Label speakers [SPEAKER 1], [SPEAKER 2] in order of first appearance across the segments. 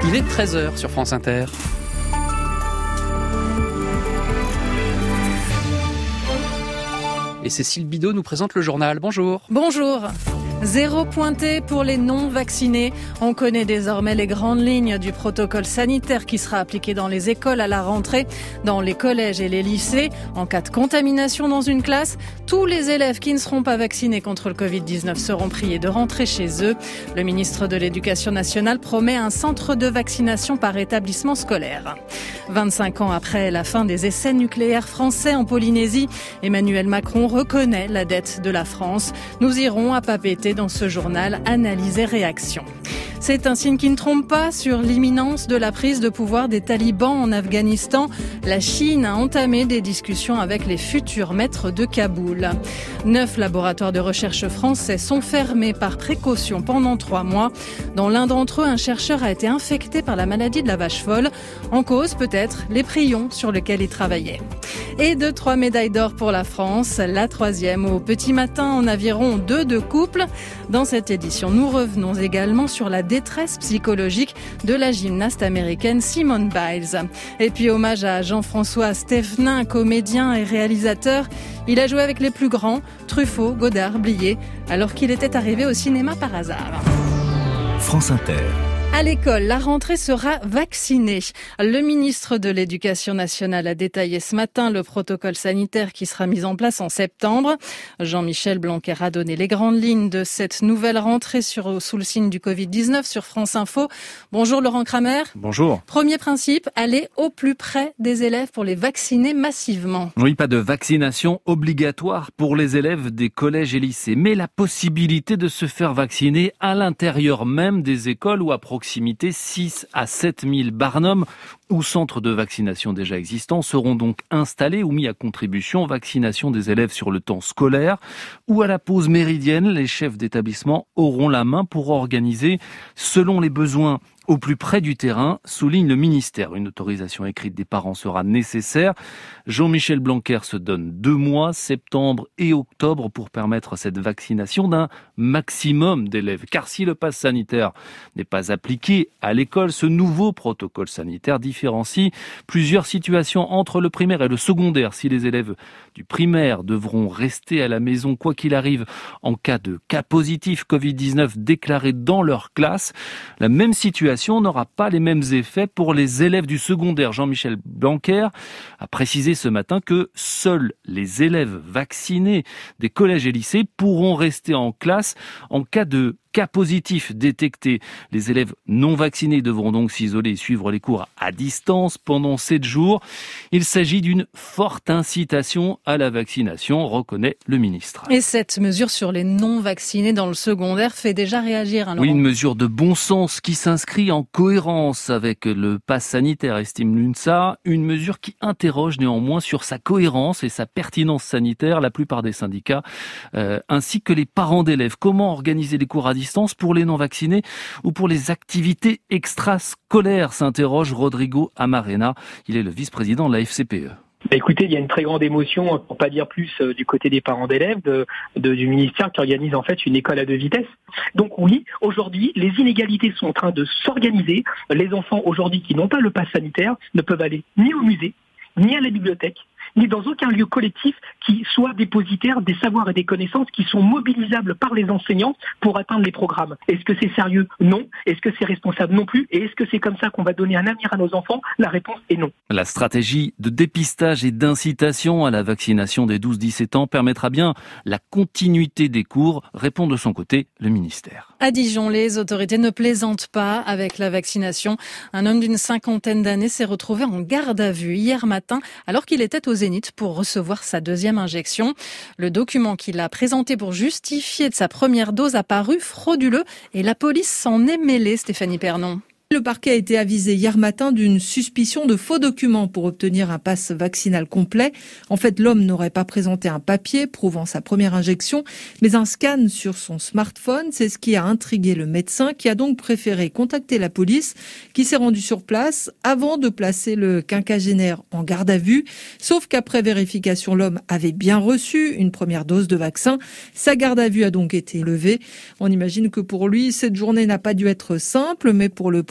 [SPEAKER 1] Il est 13h sur France Inter. Et Cécile Bidot nous présente le journal. Bonjour.
[SPEAKER 2] Bonjour. 0 pointé pour les non-vaccinés. On connaît désormais les grandes lignes du protocole sanitaire qui sera appliqué dans les écoles à la rentrée, dans les collèges et les lycées. En cas de contamination dans une classe, tous les élèves qui ne seront pas vaccinés contre le Covid-19 seront priés de rentrer chez eux. Le ministre de l'Éducation nationale promet un centre de vaccination par établissement scolaire. 25 ans après la fin des essais nucléaires français en Polynésie, Emmanuel Macron reconnaît la dette de la France. Nous irons à Papeete dans ce journal Analyse et réaction. C'est un signe qui ne trompe pas sur l'imminence de la prise de pouvoir des talibans en Afghanistan. La Chine a entamé des discussions avec les futurs maîtres de Kaboul. 9 laboratoires de recherche français sont fermés par précaution pendant 3 mois. Dans l'un d'entre eux, un chercheur a été infecté par la maladie de la vache folle. En cause, peut-être, les prions sur lesquels il travaillait. Et 3 médailles d'or pour la France. La 3e au petit matin en aviron 2 de couple. Dans cette édition, nous revenons également sur la détresse psychologique de la gymnaste américaine Simone Biles. Et puis hommage à Jean-François Stévenin, comédien et réalisateur. Il a joué avec les plus grands, Truffaut, Godard, Blier, alors qu'il était arrivé au cinéma par hasard.
[SPEAKER 3] France Inter.
[SPEAKER 2] À l'école, la rentrée sera vaccinée. Le ministre de l'Éducation nationale a détaillé ce matin le protocole sanitaire qui sera mis en place en septembre. Jean-Michel Blanquer a donné les grandes lignes de cette nouvelle rentrée sous le signe du Covid-19 sur France Info. Bonjour Laurent Kramer.
[SPEAKER 4] Bonjour.
[SPEAKER 2] Premier principe, aller au plus près des élèves pour les vacciner massivement.
[SPEAKER 4] Oui, pas de vaccination obligatoire pour les élèves des collèges et lycées, mais la possibilité de se faire vacciner à l'intérieur même des écoles ou à proximité. 6 à 7 000 barnums ou centres de vaccination déjà existants seront donc installés ou mis à contribution. Vaccination des élèves sur le temps scolaire ou à la pause méridienne. Les chefs d'établissement auront la main pour organiser selon les besoins au plus près du terrain, souligne le ministère. Une autorisation écrite des parents sera nécessaire. Jean-Michel Blanquer se donne 2 mois, septembre et octobre, pour permettre cette vaccination d'un maximum d'élèves. Car si le pass sanitaire n'est pas appliqué à l'école, ce nouveau protocole sanitaire différencie plusieurs situations entre le primaire et le secondaire. Si les élèves du primaire devront rester à la maison quoi qu'il arrive en cas de cas positif Covid-19 déclaré dans leur classe, la même situation n'aura pas les mêmes effets pour les élèves du secondaire. Jean-Michel Blanquer a précisé ce matin que seuls les élèves vaccinés des collèges et lycées pourront rester en classe en cas de cas positifs détectés. Les élèves non vaccinés devront donc s'isoler et suivre les cours à distance pendant 7 jours. Il s'agit d'une forte incitation à la vaccination, reconnaît le ministre.
[SPEAKER 2] Et cette mesure sur les non vaccinés dans le secondaire fait déjà réagir, Laurent.
[SPEAKER 4] Oui, une mesure de bon sens qui s'inscrit en cohérence avec le pass sanitaire, estime l'UNSA. Une mesure qui interroge néanmoins sur sa cohérence et sa pertinence sanitaire, la plupart des syndicats, ainsi que les parents d'élèves. Comment organiser les cours à distance pour les non-vaccinés ou pour les activités extrascolaires, s'interroge Rodrigo Amarena. Il est le vice-président de la FCPE.
[SPEAKER 5] Écoutez, il y a une très grande émotion, pour pas dire plus, du côté des parents d'élèves, du ministère qui organise en fait une école à 2 vitesses. Donc oui, aujourd'hui, les inégalités sont en train de s'organiser. Les enfants aujourd'hui qui n'ont pas le pass sanitaire ne peuvent aller ni au musée, ni à la bibliothèque, ni dans aucun lieu collectif qui soit dépositaire des savoirs et des connaissances qui sont mobilisables par les enseignants pour atteindre les programmes. Est-ce que c'est sérieux? Non. Est-ce que c'est responsable? Non plus. Et est-ce que c'est comme ça qu'on va donner un avenir à nos enfants? La réponse est non.
[SPEAKER 4] La stratégie de dépistage et d'incitation à la vaccination des 12-17 ans permettra bien la continuité des cours, répond de son côté le ministère.
[SPEAKER 2] À Dijon, les autorités ne plaisantent pas avec la vaccination. Un homme d'une 50aine d'années s'est retrouvé en garde à vue hier matin alors qu'il était au Zénith pour recevoir sa 2e injection. Le document qu'il a présenté pour justifier de sa première dose a paru frauduleux et la police s'en est mêlée, Stéphanie Pernon.
[SPEAKER 6] Le parquet a été avisé hier matin d'une suspicion de faux documents pour obtenir un pass vaccinal complet. En fait, l'homme n'aurait pas présenté un papier prouvant sa première injection, mais un scan sur son smartphone. C'est ce qui a intrigué le médecin qui a donc préféré contacter la police qui s'est rendue sur place avant de placer le quinquagénaire en garde à vue. Sauf qu'après vérification, l'homme avait bien reçu une première dose de vaccin. Sa garde à vue a donc été levée. On imagine que pour lui, cette journée n'a pas dû être simple, mais pour le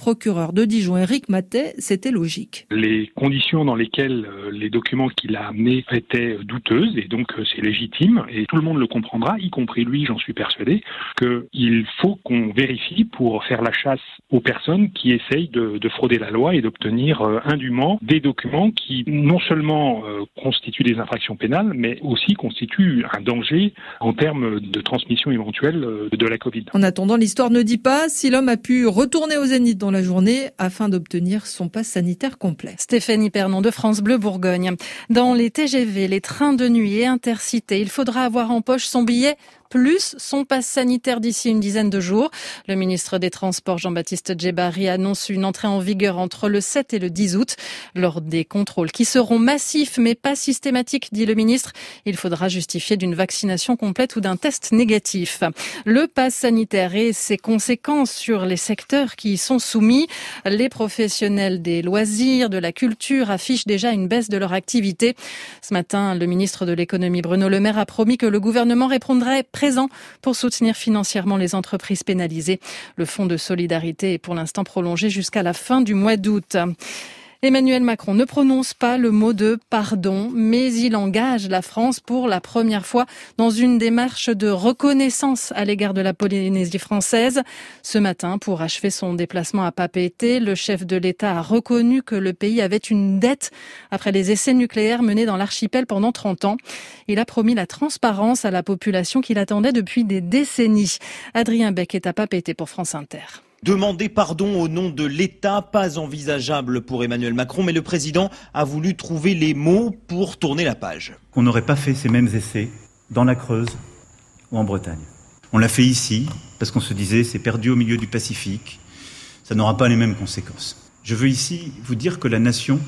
[SPEAKER 6] procureur de Dijon, Éric Matet, c'était logique.
[SPEAKER 7] Les conditions dans lesquelles les documents qu'il a amenés étaient douteuses et donc c'est légitime et tout le monde le comprendra, y compris lui, j'en suis persuadé, qu'il faut qu'on vérifie pour faire la chasse aux personnes qui essayent de frauder la loi et d'obtenir indûment des documents qui non seulement constituent des infractions pénales, mais aussi constituent un danger en termes de transmission éventuelle de la Covid.
[SPEAKER 6] En attendant, l'histoire ne dit pas si l'homme a pu retourner au Zénith dans la journée afin d'obtenir son passe sanitaire complet.
[SPEAKER 2] Stéphanie Pernon de France Bleu Bourgogne. Dans les TGV, les trains de nuit et Intercités, il faudra avoir en poche son billet plus son passe sanitaire d'ici une dizaine de jours. Le ministre des Transports, Jean-Baptiste Djebbari, annonce une entrée en vigueur entre le 7 et le 10 août. Lors des contrôles qui seront massifs mais pas systématiques, dit le ministre, il faudra justifier d'une vaccination complète ou d'un test négatif. Le passe sanitaire et ses conséquences sur les secteurs qui y sont soumis. Les professionnels des loisirs, de la culture affichent déjà une baisse de leur activité. Ce matin, le ministre de l'économie, Bruno Le Maire, a promis que le gouvernement répondrait présent pour soutenir financièrement les entreprises pénalisées. Le fonds de solidarité est pour l'instant prolongé jusqu'à la fin du mois d'août. Emmanuel Macron ne prononce pas le mot de pardon, mais il engage la France pour la première fois dans une démarche de reconnaissance à l'égard de la Polynésie française. Ce matin, pour achever son déplacement à Papeete, le chef de l'État a reconnu que le pays avait une dette après les essais nucléaires menés dans l'archipel pendant 30 ans. Il a promis la transparence à la population qu'il attendait depuis des décennies. Adrien Beck est à Papeete pour France Inter.
[SPEAKER 8] Demander pardon au nom de l'État, pas envisageable pour Emmanuel Macron, mais le président a voulu trouver les mots pour tourner la page.
[SPEAKER 9] On n'aurait pas fait ces mêmes essais dans la Creuse ou en Bretagne. On l'a fait ici parce qu'on se disait c'est perdu au milieu du Pacifique, ça n'aura pas les mêmes conséquences. Je veux ici vous dire que la nation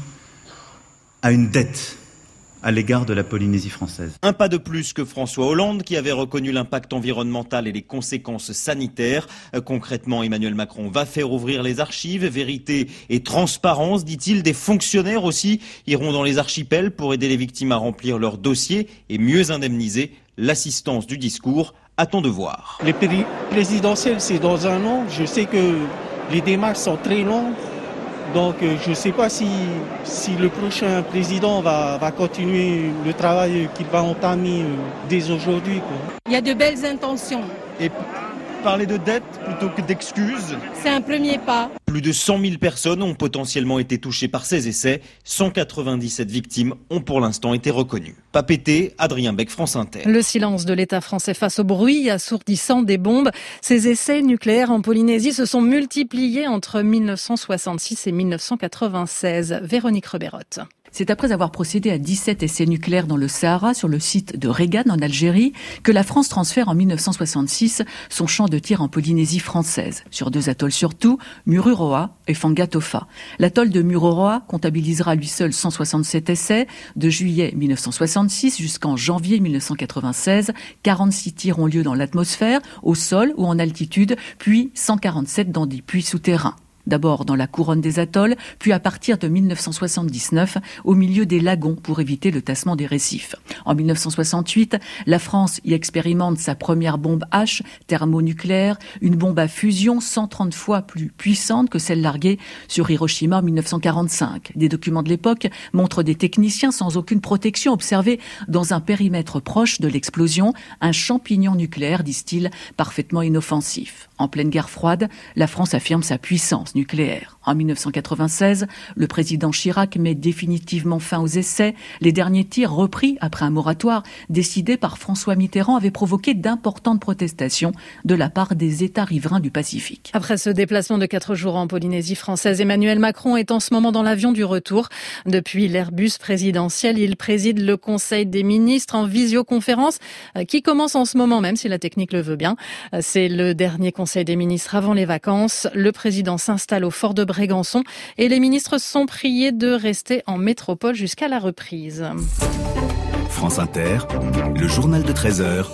[SPEAKER 9] a une dette à l'égard de la Polynésie française.
[SPEAKER 8] Un pas de plus que François Hollande qui avait reconnu l'impact environnemental et les conséquences sanitaires. Concrètement, Emmanuel Macron va faire ouvrir les archives. Vérité et transparence, dit-il. Des fonctionnaires aussi iront dans les archipels pour aider les victimes à remplir leurs dossiers et mieux indemniser. L'assistance du discours, attend de voir.
[SPEAKER 10] Les présidentielles, c'est dans un an. Je sais que les démarches sont très longues. Donc je ne sais pas si le prochain président va continuer le travail qu'il va entamer dès aujourd'hui.
[SPEAKER 11] Il y a de belles intentions.
[SPEAKER 8] Et parler de dette plutôt que d'excuses,
[SPEAKER 11] c'est un premier pas.
[SPEAKER 8] Plus de 100 000 personnes ont potentiellement été touchées par ces essais. 197 victimes ont pour l'instant été reconnues. Papeete, Adrien Beck, France Inter.
[SPEAKER 2] Le silence de l'État français face au bruit assourdissant des bombes. Ces essais nucléaires en Polynésie se sont multipliés entre 1966 et 1996. Véronique Reberotte.
[SPEAKER 12] C'est après avoir procédé à 17 essais nucléaires dans le Sahara, sur le site de Regan en Algérie, que la France transfère en 1966 son champ de tir en Polynésie française, sur 2 atolls surtout, Mururoa et Fangatofa. L'atoll de Mururoa comptabilisera lui seul 167 essais, de juillet 1966 jusqu'en janvier 1996. 46 tirs ont lieu dans l'atmosphère, au sol ou en altitude, puis 147 dans des puits souterrains. D'abord dans la couronne des atolls, puis à partir de 1979 au milieu des lagons pour éviter le tassement des récifs. En 1968, la France y expérimente sa première bombe H thermonucléaire, une bombe à fusion 130 fois plus puissante que celle larguée sur Hiroshima en 1945. Des documents de l'époque montrent des techniciens sans aucune protection observés dans un périmètre proche de l'explosion, un champignon nucléaire, disent-ils, parfaitement inoffensif. En pleine guerre froide, la France affirme sa puissance nucléaire. En 1996, le président Chirac met définitivement fin aux essais. Les derniers tirs repris après un moratoire décidé par François Mitterrand avaient provoqué d'importantes protestations de la part des États riverains du Pacifique.
[SPEAKER 2] Après ce déplacement de 4 jours en Polynésie française, Emmanuel Macron est en ce moment dans l'avion du retour. Depuis l'Airbus présidentiel, il préside le Conseil des ministres en visioconférence qui commence en ce moment même, si la technique le veut bien. C'est le dernier Conseil des ministres avant les vacances. Le président s'installe au fort de Brégançon et les ministres sont priés de rester en métropole jusqu'à la reprise.
[SPEAKER 3] France Inter, le journal de 13h.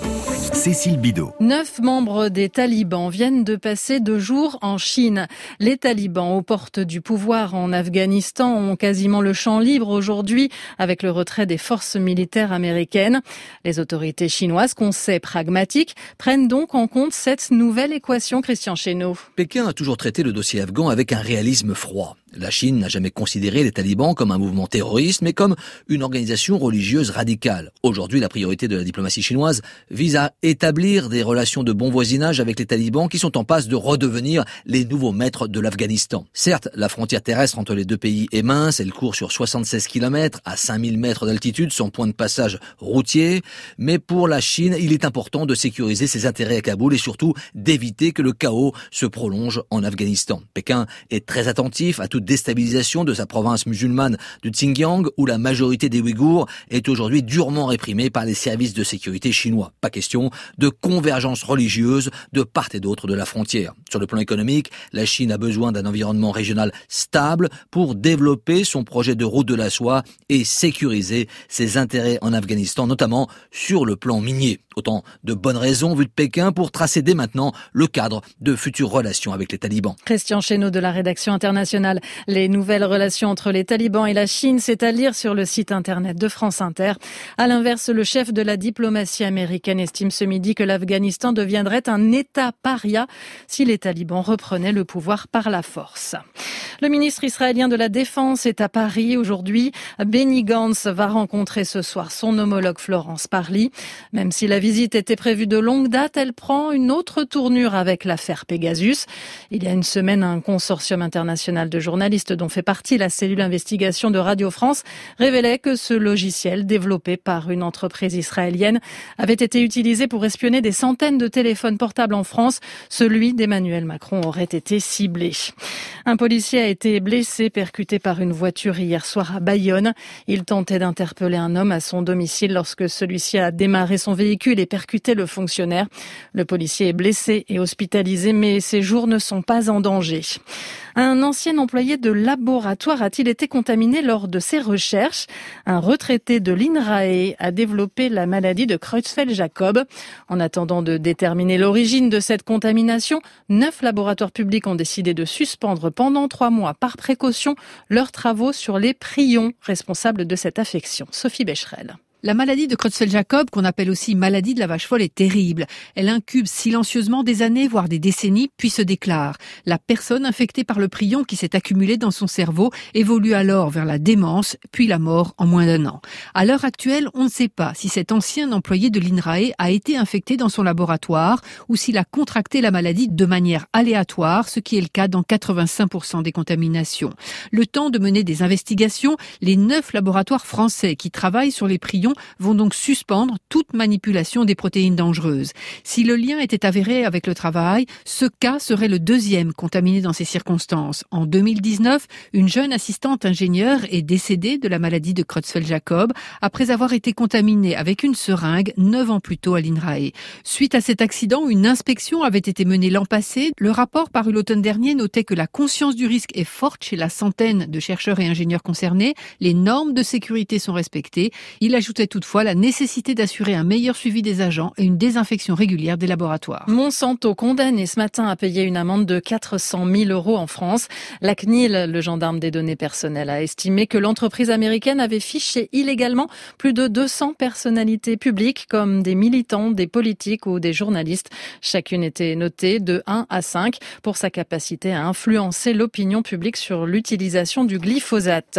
[SPEAKER 3] Cécile Bidot.
[SPEAKER 2] 9 membres des talibans viennent de passer 2 jours en Chine. Les talibans aux portes du pouvoir en Afghanistan ont quasiment le champ libre aujourd'hui avec le retrait des forces militaires américaines. Les autorités chinoises, qu'on sait pragmatiques, prennent donc en compte cette nouvelle équation. Christian Chesneau.
[SPEAKER 13] Pékin a toujours traité le dossier afghan avec un réalisme froid. La Chine n'a jamais considéré les talibans comme un mouvement terroriste, mais comme une organisation religieuse radicale. Aujourd'hui, la priorité de la diplomatie chinoise vise à établir des relations de bon voisinage avec les talibans qui sont en passe de redevenir les nouveaux maîtres de l'Afghanistan. Certes, la frontière terrestre entre les deux pays est mince, elle court sur 76 km à 5000 mètres d'altitude sans point de passage routier, mais pour la Chine, il est important de sécuriser ses intérêts à Kaboul et surtout d'éviter que le chaos se prolonge en Afghanistan. Pékin est très attentif à toute déstabilisation de sa province musulmane du Xinjiang où la majorité des Ouïghours est aujourd'hui durement réprimée par les services de sécurité chinois. Pas question de convergence religieuse de part et d'autre de la frontière. Sur le plan économique, la Chine a besoin d'un environnement régional stable pour développer son projet de route de la soie et sécuriser ses intérêts en Afghanistan, notamment sur le plan minier. Autant de bonnes raisons vues de Pékin pour tracer dès maintenant le cadre de futures relations avec les talibans.
[SPEAKER 2] Christian Chesneau de la rédaction internationale. Les nouvelles relations entre les talibans et la Chine, c'est à lire sur le site internet de France Inter. À l'inverse, le chef de la diplomatie américaine estime ce midi que l'Afghanistan deviendrait un État paria si les talibans reprenaient le pouvoir par la force. Le ministre israélien de la Défense est à Paris aujourd'hui. Benny Gantz va rencontrer ce soir son homologue Florence Parly. Même si la visite était prévue de longue date, elle prend une autre tournure avec l'affaire Pegasus. Il y a une semaine, un consortium international de journalistes dont fait partie la cellule investigation de Radio France révélait que ce logiciel développé par une entreprise israélienne avait été utilisé pour espionner des centaines de téléphones portables en France. Celui d'Emmanuel Macron aurait été ciblé. Un policier a été blessé, percuté par une voiture hier soir à Bayonne. Il tentait d'interpeller un homme à son domicile lorsque celui-ci a démarré son véhicule et percuté le fonctionnaire. Le policier est blessé et hospitalisé, mais ses jours ne sont pas en danger. Un ancien employé de laboratoire a-t-il été contaminé lors de ses recherches? Un retraité de l'INRAE a développé la maladie de Creutzfeldt-Jakob. En attendant de déterminer l'origine de cette contamination, 9 laboratoires publics ont décidé de suspendre pendant 3 mois par précaution leurs travaux sur les prions responsables de cette affection. Sophie Becherel.
[SPEAKER 14] La maladie de Creutzfeldt-Jakob, qu'on appelle aussi maladie de la vache folle, est terrible. Elle incube silencieusement des années, voire des décennies, puis se déclare. La personne infectée par le prion qui s'est accumulé dans son cerveau évolue alors vers la démence, puis la mort en moins d'1 an. À l'heure actuelle, on ne sait pas si cet ancien employé de l'INRAE a été infecté dans son laboratoire ou s'il a contracté la maladie de manière aléatoire, ce qui est le cas dans 85% des contaminations. Le temps de mener des investigations, les 9 laboratoires français qui travaillent sur les prions vont donc suspendre toute manipulation des protéines dangereuses. Si le lien était avéré avec le travail, ce cas serait le 2e contaminé dans ces circonstances. En 2019, une jeune assistante ingénieure est décédée de la maladie de Creutzfeldt-Jakob après avoir été contaminée avec une seringue 9 ans plus tôt à l'INRAE. Suite à cet accident, une inspection avait été menée l'an passé. Le rapport paru l'automne dernier notait que la conscience du risque est forte chez la centaine de chercheurs et ingénieurs concernés. Les normes de sécurité sont respectées. Il ajoutait toutefois la nécessité d'assurer un meilleur suivi des agents et une désinfection régulière des laboratoires.
[SPEAKER 2] Monsanto condamné ce matin à payer une amende de 400 000 € en France. La CNIL, le gendarme des données personnelles, a estimé que l'entreprise américaine avait fiché illégalement plus de 200 personnalités publiques comme des militants, des politiques ou des journalistes. Chacune était notée de 1 à 5 pour sa capacité à influencer l'opinion publique sur l'utilisation du glyphosate.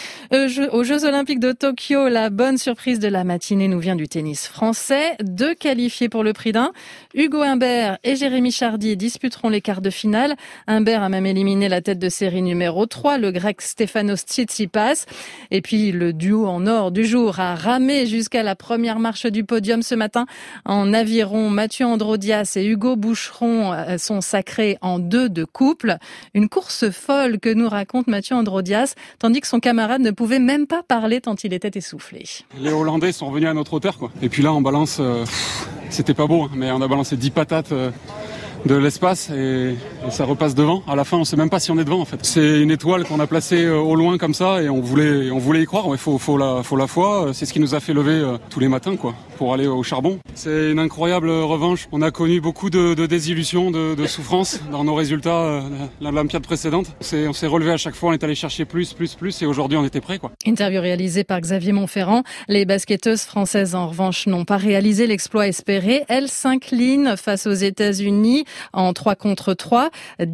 [SPEAKER 2] Aux Jeux Olympiques de Tokyo, la bonne surprise de la matinée nous vient du tennis français. 2 qualifiés pour le prix d'un. Hugo Humbert et Jérémy Chardy disputeront les quarts de finale. Humbert a même éliminé la tête de série numéro 3, le grec Stefanos Tsitsipas. Et puis le duo en or du jour a ramé jusqu'à la première marche du podium ce matin. En aviron, Mathieu Androdias et Hugo Boucheron sont sacrés en 2 de couple. Une course folle que nous raconte Mathieu Androdias, tandis que son camarade ne pouvait même pas parler tant il était essoufflé.
[SPEAKER 15] Les Hollandais sont revenus à notre hauteur, quoi. Et puis là, on balance, c'était pas beau, mais on a balancé 10 patates de l'espace et ça repasse devant. À la fin, on sait même pas si on est devant en fait. C'est une étoile qu'on a placée au loin comme ça et on voulait y croire. Il faut la foi. C'est ce qui nous a fait lever tous les matins quoi, pour aller au charbon. C'est une incroyable revanche. On a connu beaucoup de désillusions, de souffrances dans nos résultats de l'Olympiade précédente. On s'est relevé à chaque fois, on est allé chercher plus et aujourd'hui on était prêts quoi.
[SPEAKER 2] Interview réalisée par Xavier Montferrand. Les basketteuses françaises en revanche n'ont pas réalisé l'exploit espéré. Elles s'inclinent face aux États-Unis en 3 contre 3.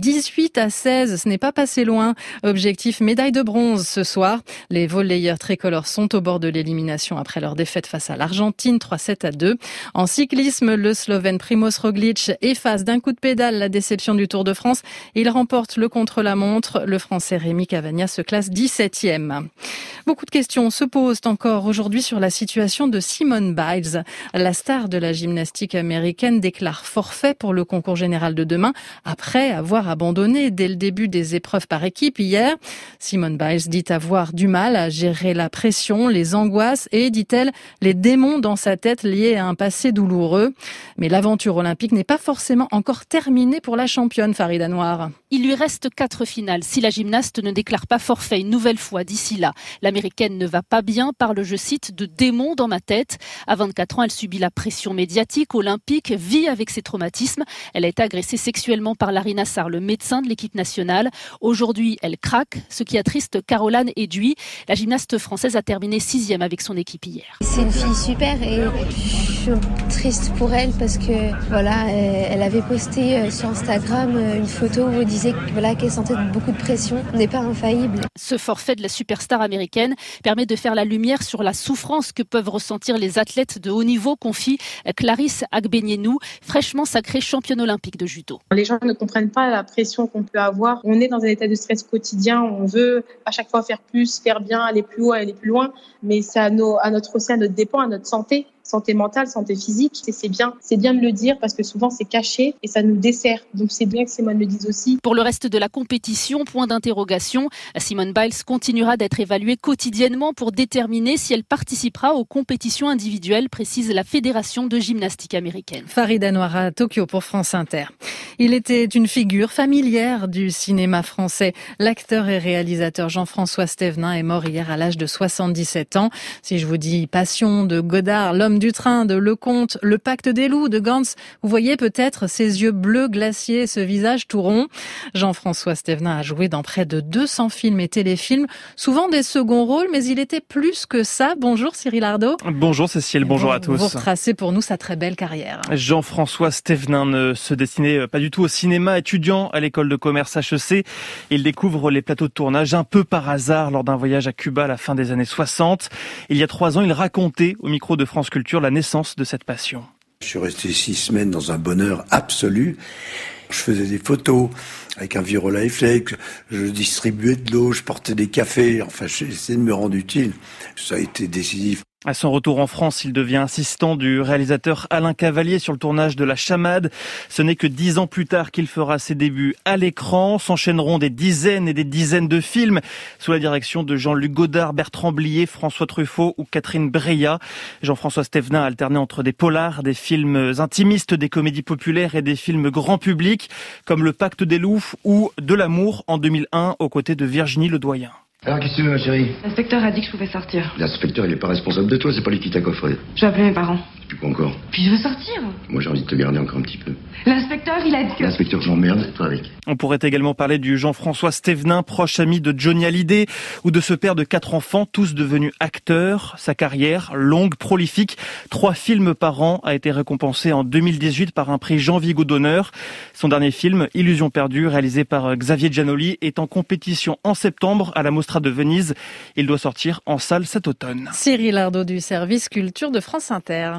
[SPEAKER 2] 18-16, ce n'est pas passé loin. Objectif médaille de bronze ce soir. Les volleyeurs tricolores sont au bord de l'élimination après leur défaite face à l'Argentine 3-7-2. En cyclisme, le Slovène Primož Roglič efface d'un coup de pédale la déception du Tour de France. Il remporte le contre-la-montre. Le Français Rémi Cavagna se classe 17e. Beaucoup de questions se posent encore aujourd'hui sur la situation de Simone Biles. La star de la gymnastique américaine déclare forfait pour le concours général de demain après avoir abandonné dès le début des épreuves par équipe hier. Simone Biles dit avoir du mal à gérer la pression, les angoisses et, dit-elle, les démons dans sa tête liés à un passé douloureux. Mais l'aventure olympique n'est pas forcément encore terminée pour la championne Farida Noir.
[SPEAKER 16] Il lui reste 4 finales si la gymnaste ne déclare pas forfait une nouvelle fois d'ici là. L'américaine ne va pas bien, parle, je cite, de démons dans ma tête. À 24 ans, elle subit la pression médiatique olympique, vit avec ses traumatismes. Elle a été agressée sexuellement par Larry Nassar, le médecin de l'équipe nationale. Aujourd'hui, elle craque, ce qui attriste Caroline Eduy. La gymnaste française a terminé 6e avec son équipe hier.
[SPEAKER 17] C'est une fille super et je suis triste pour elle parce que voilà, elle avait posté sur Instagram une photo où elle disait qu'elle sentait beaucoup de pression. On n'est pas infaillible.
[SPEAKER 16] Ce forfait de la superstar américaine permet de faire la lumière sur la souffrance que peuvent ressentir les athlètes de haut niveau, confie Clarisse Agbenienou, fraîchement sacrée championne olympique de judo.
[SPEAKER 18] Les gens ne comprennent pas la pression qu'on peut avoir. On est dans un état de stress quotidien. On veut à chaque fois faire plus, faire bien, aller plus haut, aller plus loin. Mais c'est à notre dépend, à notre santé mentale, santé physique. Et c'est bien de le dire parce que souvent c'est caché et ça nous dessert. Donc c'est bien que Simone le dise aussi.
[SPEAKER 16] Pour le reste de la compétition, point d'interrogation, Simone Biles continuera d'être évaluée quotidiennement pour déterminer si elle participera aux compétitions individuelles, précise la Fédération de gymnastique américaine.
[SPEAKER 2] Farida Noir à Tokyo pour France Inter. Il était une figure familière du cinéma français. L'acteur et réalisateur Jean-François Stévenin est mort hier à l'âge de 77 ans. Si je vous dis Passion de Godard, L'homme du train de Lecomte, Le pacte des loups de Gantz, vous voyez peut-être ses yeux bleus glaciers, ce visage tout rond. Jean-François Stévenin a joué dans près de 200 films et téléfilms, souvent des seconds rôles, mais il était plus que ça. Bonjour Cyril Ardo.
[SPEAKER 19] Bonjour Cécile, bonjour à tous.
[SPEAKER 2] Vous retracez pour nous sa très belle carrière.
[SPEAKER 19] Jean-François Stévenin ne se destinait pas du tout au cinéma. Étudiant à l'école de commerce HEC, il découvre les plateaux de tournage un peu par hasard lors d'un voyage à Cuba à la fin des années 60. Il y a 3 ans, il racontait au micro de France Culture la naissance de cette passion.
[SPEAKER 20] Je suis resté 6 semaines dans un bonheur absolu. Je faisais des photos avec un vieux Rolleiflex, je distribuais de l'eau, je portais des cafés, enfin j'ai essayé de me rendre utile. Ça a été décisif.
[SPEAKER 19] À son retour en France, il devient assistant du réalisateur Alain Cavalier sur le tournage de La Chamade. Ce n'est que 10 ans plus tard qu'il fera ses débuts à l'écran. S'enchaîneront des dizaines et des dizaines de films sous la direction de Jean-Luc Godard, Bertrand Blier, François Truffaut ou Catherine Breillat. Jean-François Stévenin a alterné entre des polars, des films intimistes, des comédies populaires et des films grand public, comme Le Pacte des loups ou De l'amour en 2001 aux côtés de Virginie Ledoyen.
[SPEAKER 21] Alors, qu'est-ce que tu veux, ma chérie?
[SPEAKER 22] L'inspecteur a dit que je pouvais sortir.
[SPEAKER 21] L'inspecteur, il est pas responsable de toi, c'est pas lui qui t'a coffré.
[SPEAKER 22] Je vais appeler mes parents.
[SPEAKER 21] Puis quoi encore?
[SPEAKER 22] Puis je veux sortir.
[SPEAKER 21] Moi, j'ai envie de te garder encore un petit peu.
[SPEAKER 22] L'inspecteur, il a dit que...
[SPEAKER 21] L'inspecteur, j'emmerde, et toi avec.
[SPEAKER 19] On pourrait également parler du Jean-François Stévenin, proche ami de Johnny Hallyday, ou de ce père de 4 enfants, tous devenus acteurs. Sa carrière, longue, prolifique, 3 films par an, a été récompensée en 2018 par un prix Jean Vigo d'honneur. Son dernier film, Illusion perdue, réalisé par Xavier Giannoli, est en compétition en septembre à la Mostra de Venise. Il doit sortir en salle cet automne.
[SPEAKER 2] Cyril Ardo du service culture de France Inter.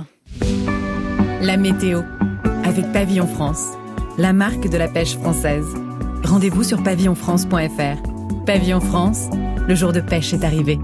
[SPEAKER 23] La météo, avec Pavillon France, la marque de la pêche française. Rendez-vous sur pavillonfrance.fr. Pavillon France, le jour de pêche est arrivé.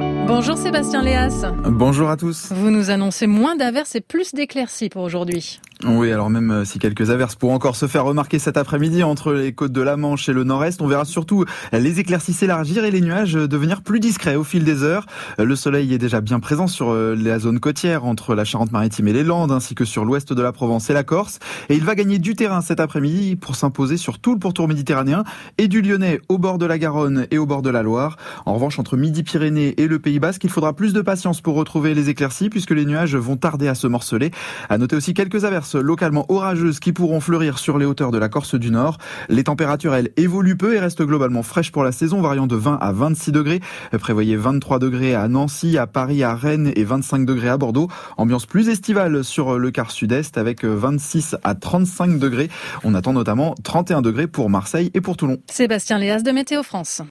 [SPEAKER 2] Bonjour Sébastien Léas.
[SPEAKER 24] Bonjour à tous.
[SPEAKER 2] Vous nous annoncez moins d'averses et plus d'éclaircies pour aujourd'hui.
[SPEAKER 1] Oui, alors même si quelques averses pourront encore se faire remarquer cet après-midi entre les côtes de la Manche et le nord-est, on verra surtout les éclaircies s'élargir et les nuages devenir plus discrets au fil des heures. Le soleil est déjà bien présent sur la zone côtière entre la Charente-Maritime et les Landes, ainsi que sur l'ouest de la Provence et la Corse. Et il va gagner du terrain cet après-midi pour s'imposer sur tout le pourtour méditerranéen et du Lyonnais au bord de la Garonne et au bord de la Loire. En revanche, entre Midi-Pyrénées et le Pays Basque, il faudra plus de patience pour retrouver les éclaircies puisque les nuages vont tarder à se morceler. À noter aussi quelques averses localement orageuses qui pourront fleurir sur les hauteurs de la Corse du Nord. Les températures, elles, évoluent peu et restent globalement fraîches pour la saison, variant de 20 à 26 degrés. Prévoyez 23 degrés à Nancy, à Paris, à Rennes et 25 degrés à Bordeaux. Ambiance plus estivale sur le quart sud-est avec 26 à 35 degrés. On attend notamment 31 degrés pour Marseille et pour Toulon.
[SPEAKER 2] Sébastien Léas de Météo France.